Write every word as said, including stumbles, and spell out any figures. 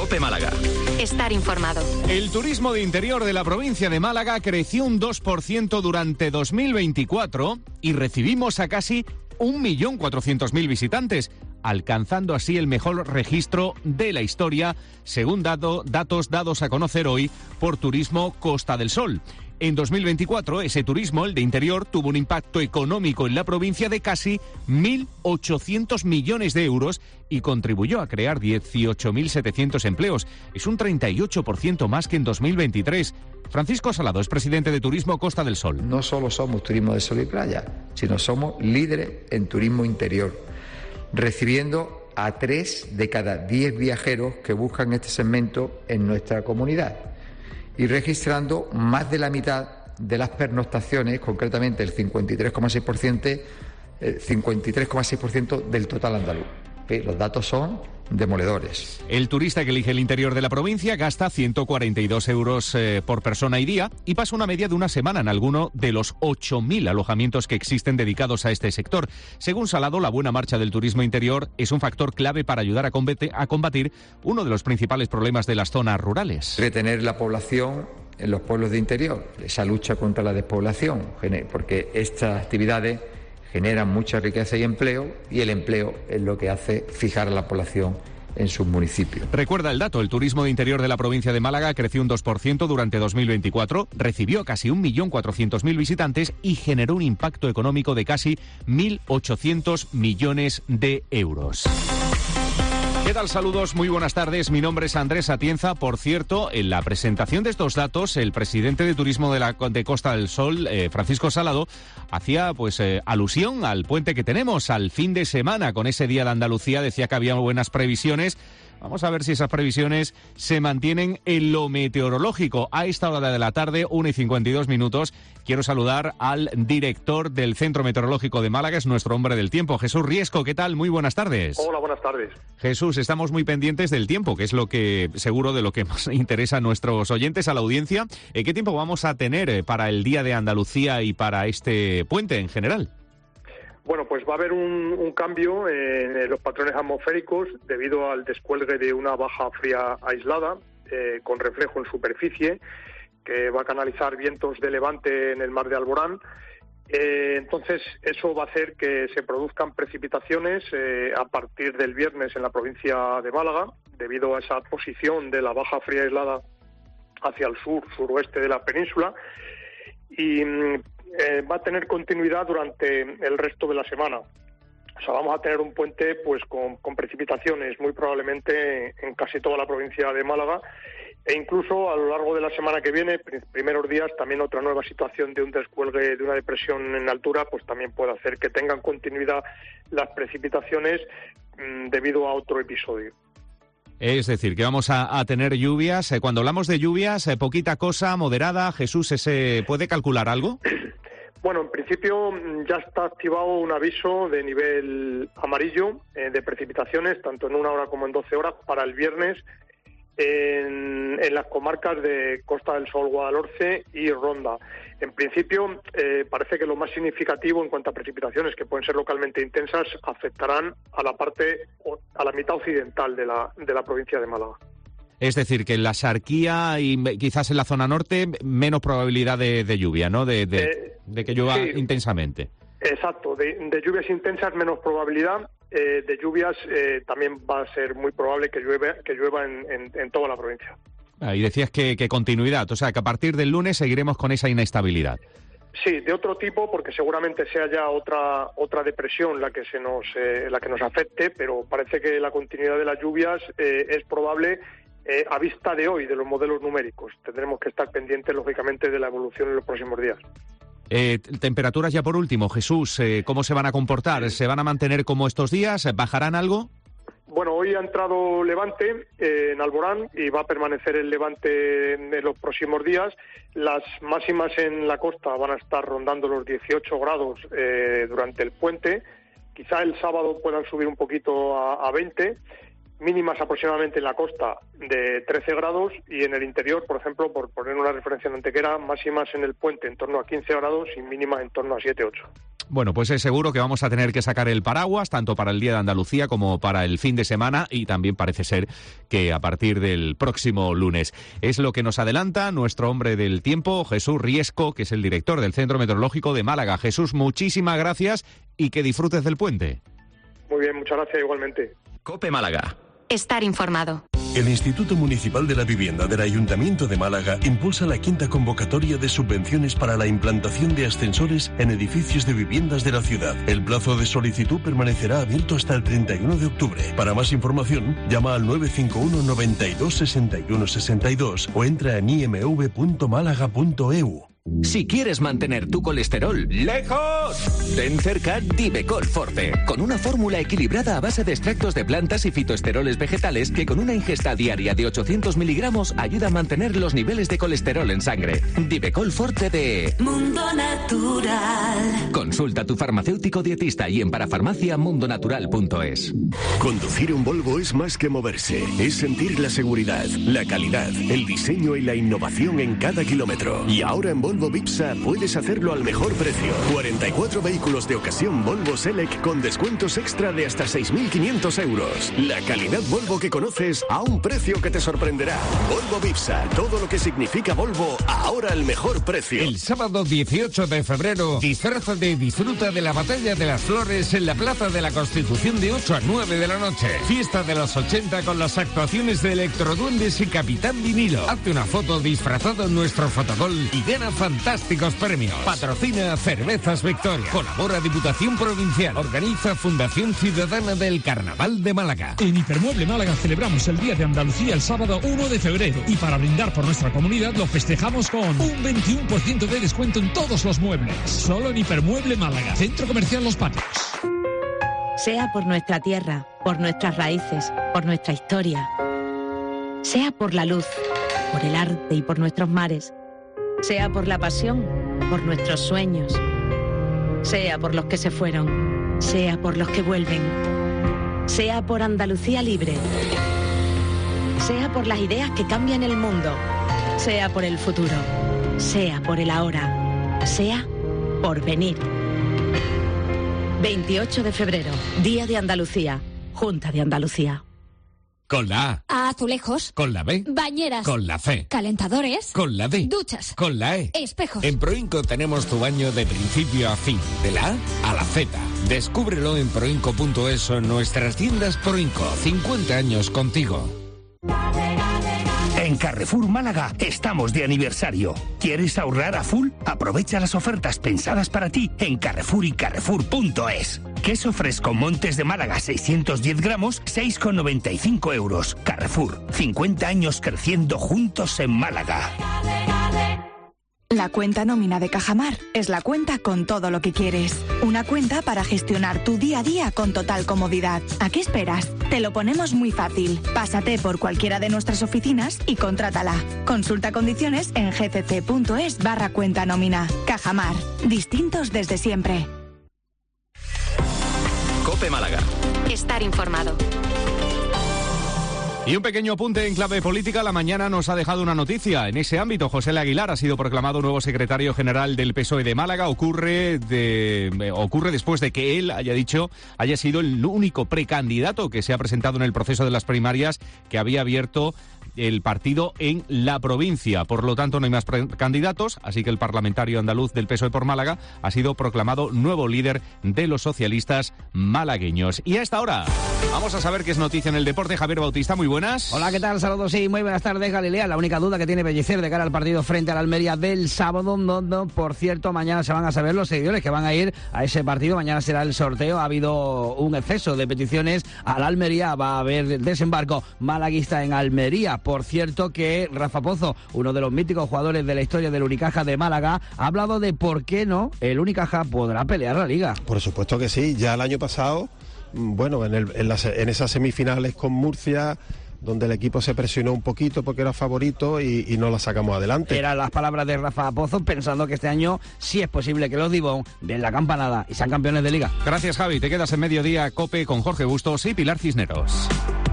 COPE Málaga. Estar informado. El turismo de interior de la provincia de Málaga creció un dos por ciento durante dos mil veinticuatro y recibimos a casi un millón cuatrocientos mil visitantes, alcanzando así el mejor registro de la historia, según dado, datos dados a conocer hoy por Turismo Costa del Sol. En dos mil veinticuatro, ese turismo, el de interior, tuvo un impacto económico en la provincia de casi mil ochocientos millones de euros y contribuyó a crear dieciocho mil setecientos empleos. Es un treinta y ocho por ciento más que en dos mil veintitrés. Francisco Salado es presidente de Turismo Costa del Sol. No solo somos turismo de sol y playa, sino somos líderes en turismo interior, recibiendo a tres de cada diez viajeros que buscan este segmento en nuestra comunidad y registrando más de la mitad de las pernoctaciones, concretamente el cincuenta y tres coma seis por ciento, el cincuenta y tres coma seis por ciento del total andaluz. Los datos son demoledores. El turista que elige el interior de la provincia gasta ciento cuarenta y dos euros eh, por persona y día y pasa una media de una semana en alguno de los ocho mil alojamientos que existen dedicados a este sector. Según Salado, la buena marcha del turismo interior es un factor clave para ayudar a combatir, a combatir uno de los principales problemas de las zonas rurales. Retener la población en los pueblos de interior, esa lucha contra la despoblación, porque estas actividades generan mucha riqueza y empleo, y el empleo es lo que hace fijar a la población en sus municipios. Recuerda el dato, el turismo de interior de la provincia de Málaga creció un dos por ciento durante dos mil veinticuatro, recibió casi un millón cuatrocientos mil visitantes y generó un impacto económico de casi mil ochocientos millones de euros. ¿Qué tal? Saludos, muy buenas tardes. Mi nombre es Andrés Atienza. Por cierto, en la presentación de estos datos, el presidente de Turismo de la de Costa del Sol, eh, Francisco Salado, hacía pues eh, alusión al puente que tenemos, al fin de semana, con ese Día de Andalucía. Decía que había buenas previsiones. Vamos a ver si esas previsiones se mantienen en lo meteorológico. A esta hora de la tarde, una y cincuenta y dos minutos, quiero saludar al director del Centro Meteorológico de Málaga, es nuestro hombre del tiempo, Jesús Riesco. ¿Qué tal? Muy buenas tardes. Hola, buenas tardes. Jesús, estamos muy pendientes del tiempo, que es lo que seguro de lo que más interesa a nuestros oyentes, a la audiencia. ¿Qué tiempo vamos a tener para el Día de Andalucía y para este puente en general? Bueno, pues va a haber un, un cambio en los patrones atmosféricos debido al descuelgue de una baja fría aislada eh, con reflejo en superficie que va a canalizar vientos de levante en el mar de Alborán. Eh, entonces, eso va a hacer que se produzcan precipitaciones eh, a partir del viernes en la provincia de Málaga, debido a esa posición de la baja fría aislada hacia el sur, suroeste de la península, y eh, va a tener continuidad durante el resto de la semana. O sea, vamos a tener un puente pues con, con precipitaciones muy probablemente en casi toda la provincia de Málaga, e incluso a lo largo de la semana que viene, primeros días, también otra nueva situación de un descuelgue de una depresión en altura, pues también puede hacer que tengan continuidad las precipitaciones mmm, debido a otro episodio. Es decir, que vamos a, a tener lluvias. Cuando hablamos de lluvias, eh, poquita cosa, moderada. Jesús, ¿ese puede calcular algo? Bueno, en principio ya está activado un aviso de nivel amarillo eh, de precipitaciones, tanto en una hora como en doce horas, para el viernes en, en las comarcas de Costa del Sol, Guadalhorce y Ronda. En principio, eh, parece que lo más significativo en cuanto a precipitaciones, que pueden ser localmente intensas, afectarán a la parte, a la mitad occidental de la, de la provincia de Málaga. Es decir, que en la Xarquía y quizás en la zona norte, menos probabilidad de, de lluvia, ¿no? De, de, eh, de que llueva sí, intensamente. Exacto, de, de lluvias intensas menos probabilidad, eh, de lluvias eh, también va a ser muy probable que llueva, que llueva en, en, en toda la provincia. Ah, y decías que, que continuidad, o sea, que a partir del lunes seguiremos con esa inestabilidad. Sí, de otro tipo, porque seguramente sea ya otra otra depresión la que se nos eh, la que nos afecte, pero parece que la continuidad de las lluvias eh, es probable eh, a vista de hoy, de los modelos numéricos. Tendremos que estar pendientes, lógicamente, de la evolución en los próximos días. Eh, temperaturas ya por último, Jesús, eh, ¿cómo se van a comportar? ¿Se van a mantener como estos días? ¿Bajarán algo? Bueno, hoy ha entrado levante eh, en Alborán y va a permanecer el levante en los próximos días. Las máximas en la costa van a estar rondando los dieciocho grados eh, durante el puente. Quizá el sábado puedan subir un poquito a, a veinte. Mínimas aproximadamente en la costa de trece grados y en el interior, por ejemplo, por poner una referencia en Antequera, máximas en el puente en torno a quince grados y mínimas en torno a siete ocho. Bueno, pues es seguro que vamos a tener que sacar el paraguas, tanto para el Día de Andalucía como para el fin de semana, y también parece ser que a partir del próximo lunes. Es lo que nos adelanta nuestro hombre del tiempo, Jesús Riesco, que es el director del Centro Meteorológico de Málaga. Jesús, muchísimas gracias y que disfrutes del puente. Muy bien, muchas gracias igualmente. COPE Málaga. Estar informado. El Instituto Municipal de la Vivienda del Ayuntamiento de Málaga impulsa la quinta convocatoria de subvenciones para la implantación de ascensores en edificios de viviendas de la ciudad. El plazo de solicitud permanecerá abierto hasta el treinta y uno de octubre. Para más información, llama al nueve cinco uno noventa y dos sesenta y uno sesenta y dos o entra en i m v punto málaga punto e u. Si quieres mantener tu colesterol lejos, ten cerca Divecol Forte, con una fórmula equilibrada a base de extractos de plantas y fitoesteroles vegetales que con una ingesta diaria de ochocientos miligramos ayuda a mantener los niveles de colesterol en sangre. Divecol Forte de Mundo Natural. Consulta a tu farmacéutico dietista y en parafarmacia mundonatural punto es. Conducir un Volvo es más que moverse, es sentir la seguridad, la calidad, el diseño y la innovación en cada kilómetro. Y ahora en Volvo Vipsa puedes hacerlo al mejor precio. cuarenta y cuatro vehículos de ocasión Volvo Select con descuentos extra de hasta seis mil quinientos euros. La calidad Volvo que conoces a un precio que te sorprenderá. Volvo Vipsa, todo lo que significa Volvo, ahora al mejor precio. El sábado dieciocho de febrero, disfrázate y disfruta de la Batalla de las Flores en la Plaza de la Constitución de ocho a nueve de la noche. Fiesta de los ochenta con las actuaciones de Electroduendes y Capitán Vinilo. Hazte una foto disfrazado en nuestro fotogol y gana fantásticos premios. Patrocina Cervezas Victoria. Colabora Diputación Provincial. Organiza Fundación Ciudadana del Carnaval de Málaga. En Hipermueble Málaga celebramos el Día de Andalucía el sábado uno de febrero y para brindar por nuestra comunidad lo festejamos con un veintiuno por ciento de descuento en todos los muebles. Solo en Hipermueble Málaga, Centro Comercial Los Patios. Sea por nuestra tierra, por nuestras raíces, por nuestra historia. Sea por la luz, por el arte y por nuestros mares. Sea por la pasión, por nuestros sueños. Sea por los que se fueron, sea por los que vuelven. Sea por Andalucía libre. Sea por las ideas que cambian el mundo. Sea por el futuro. Sea por el ahora. Sea por venir. veintiocho de febrero, Día de Andalucía, Junta de Andalucía. Con la A. Azulejos. Con la B. Bañeras. Con la C. Calentadores. Con la D. Duchas. Con la E. Espejos. En Proinco tenemos tu baño de principio a fin, de la A a la Z. Descúbrelo en proinco punto es o en nuestras tiendas Proinco. cincuenta años contigo. En Carrefour Málaga estamos de aniversario. ¿Quieres ahorrar a full? Aprovecha las ofertas pensadas para ti en Carrefour y carrefour punto es. Queso fresco Montes de Málaga seiscientos diez gramos, seis con noventa y cinco euros. Carrefour, cincuenta años creciendo juntos en Málaga. La cuenta nómina de Cajamar es la cuenta con todo lo que quieres. Una cuenta para gestionar tu día a día con total comodidad. ¿A qué esperas? Te lo ponemos muy fácil. Pásate por cualquiera de nuestras oficinas y contrátala. Consulta condiciones en gcc.es barra cuenta nómina. Cajamar. Distintos desde siempre. COPE Málaga. Estar informado. Y un pequeño apunte en clave política. La mañana nos ha dejado una noticia. En ese ámbito, José L. Aguilar ha sido proclamado nuevo secretario general del P S O E de Málaga. Ocurre, de, eh, ocurre después de que él haya dicho, haya sido el único precandidato que se ha presentado en el proceso de las primarias que había abierto el partido en la provincia. Por lo tanto, no hay más candidatos, así que el parlamentario andaluz del P S O E por Málaga ha sido proclamado nuevo líder de los socialistas malagueños. Y a esta hora vamos a saber qué es noticia en el deporte. Javier Bautista, muy buenas. Hola, ¿qué tal? Saludos, sí, muy buenas tardes, Galilea. La única duda que tiene Pellicer de cara al partido frente a la Almería del sábado, no, no, por cierto, mañana se van a saber los seguidores que van a ir a ese partido. Mañana será el sorteo. Ha habido un exceso de peticiones a la Almería. Va a haber desembarco malaguista en Almería. Por cierto que Rafa Pozo, uno de los míticos jugadores de la historia del Unicaja de Málaga, ha hablado de por qué no el Unicaja podrá pelear la Liga. Por supuesto que sí. Ya el año pasado, bueno, en, el, en, las, en esas semifinales con Murcia, donde el equipo se presionó un poquito porque era favorito y, y no la sacamos adelante. Eran las palabras de Rafa Pozo, pensando que este año sí es posible que los Dibón den la campanada y sean campeones de Liga. Gracias, Javi. Te quedas en Mediodía COPE con Jorge Bustos y Pilar Cisneros.